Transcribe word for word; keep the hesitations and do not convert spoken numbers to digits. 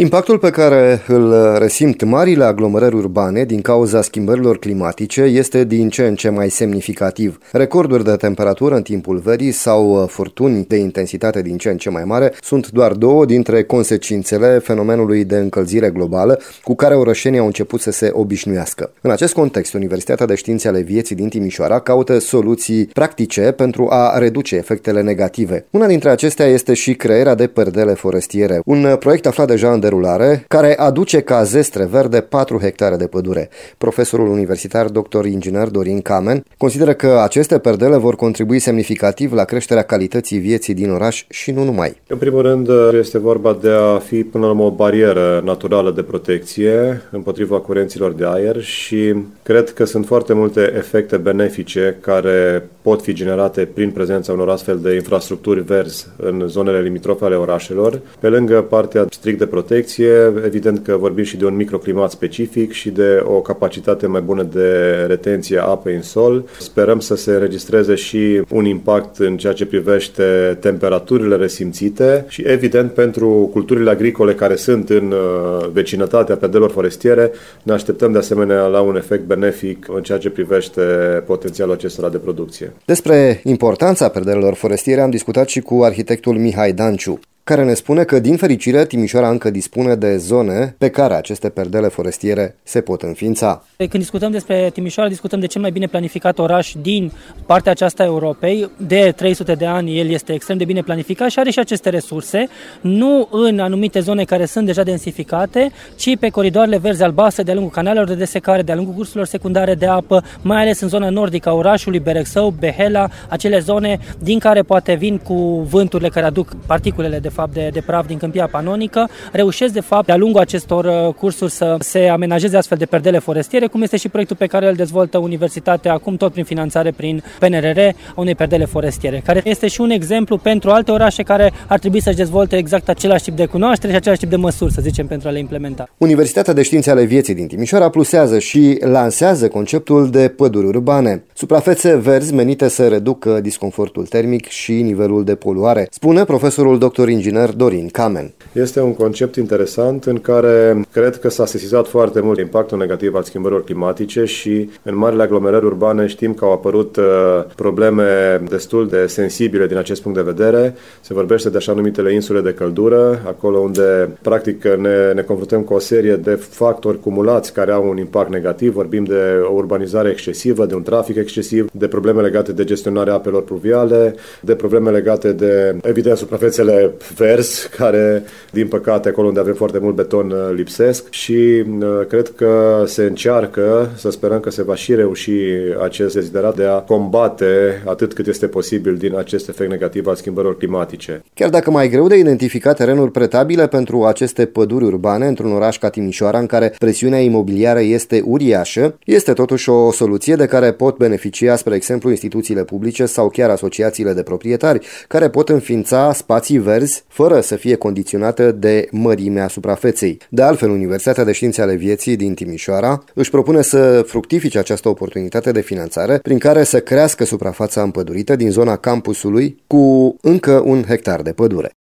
Impactul pe care îl resimt marile aglomerări urbane din cauza schimbărilor climatice este din ce în ce mai semnificativ. Recorduri de temperatură în timpul verii sau furtuni de intensitate din ce în ce mai mare sunt doar două dintre consecințele fenomenului de încălzire globală cu care orășenii au început să se obișnuiască. În acest context, Universitatea de Științe ale Vieții din Timișoara caută soluții practice pentru a reduce efectele negative. Una dintre acestea este și crearea de perdele forestiere, un proiect aflat deja în derulare, care aduce ca zestre verde patru hectare de pădure. Profesorul universitar doctor inginer Dorin Kamen consideră că aceste perdele vor contribui semnificativ la creșterea calității vieții din oraș și nu numai. În primul rând, este vorba de a fi până la urmă o barieră naturală de protecție împotriva curenților de aer și cred că sunt foarte multe efecte benefice care pot fi generate prin prezența unor astfel de infrastructuri verzi în zonele limitrofe ale orașelor. Pe lângă partea strict de protecție, evident că vorbim și de un microclimat specific și de o capacitate mai bună de retenție a apei în sol. Sperăm să se înregistreze și un impact în ceea ce privește temperaturile resimțite și, evident, pentru culturile agricole care sunt în vecinătatea perdelor forestiere, ne așteptăm de asemenea la un efect benefic în ceea ce privește potențialul acestora de producție. Despre importanța perdelelor forestiere am discutat și cu arhitectul Mihai Danciu, care ne spune că, din fericire, Timișoara încă dispune de zone pe care aceste perdele forestiere se pot înființa. Când discutăm despre Timișoara, discutăm de cel mai bine planificat oraș din partea aceasta a Europei. De trei sute de ani el este extrem de bine planificat și are și aceste resurse, nu în anumite zone care sunt deja densificate, ci pe coridoarele verzi albastre de-a lungul canalelor de desecare, de-a lungul cursurilor secundare de apă, mai ales în zona nordică a orașului, Berexău, Behela, acele zone din care poate vin cu vânturile care aduc particulele de fapt de, de praf din câmpia panonică, reușesc de fapt de-a lungul acestor cursuri să se amenajeze astfel de perdele forestiere, cum este și proiectul pe care îl dezvoltă Universitatea acum tot prin finanțare prin P N R R a unei perdele forestiere, care este și un exemplu pentru alte orașe care ar trebui să-și dezvolte exact același tip de cunoaștere și același tip de măsuri, să zicem, pentru a le implementa. Universitatea de Științe ale Vieții din Timișoara plusează și lansează conceptul de păduri urbane, suprafețe verzi menite să reducă disconfortul termic și nivelul de poluare, spune profesorul doctor inginer Dorin Kamen. Este un concept interesant în care cred că s-a sesizat foarte mult impactul negativ al schimbărilor climatice și în marile aglomerări urbane știm că au apărut uh, probleme destul de sensibile din acest punct de vedere. Se vorbește de așa numitele insule de căldură, acolo unde practic ne, ne confruntăm cu o serie de factori cumulați care au un impact negativ. Vorbim de o urbanizare excesivă, de un trafic excesiv, de probleme legate de gestionarea apelor pluviale, de probleme legate de, evident, suprafețele verzi, care, din păcate, acolo unde avem foarte mult beton, lipsesc și uh, cred că se încearcă, să sperăm că se va și reuși acest deziderat de a combate atât cât este posibil din acest efect negativ al schimbărilor climatice. Chiar dacă mai greu de identificat terenuri pretabile pentru aceste păduri urbane într-un oraș ca Timișoara, în care presiunea imobiliară este uriașă, este totuși o soluție de care pot beneficia, spre exemplu, instituțiile publice sau chiar asociațiile de proprietari, care pot înființa spații verzi fără să fie condiționată de mărimea suprafeței. De altfel, Universitatea de Științe ale Vieții din Timișoara își propune să fructifice această oportunitate de finanțare prin care să crească suprafața împădurită din zona campusului cu încă un hectar de pădure.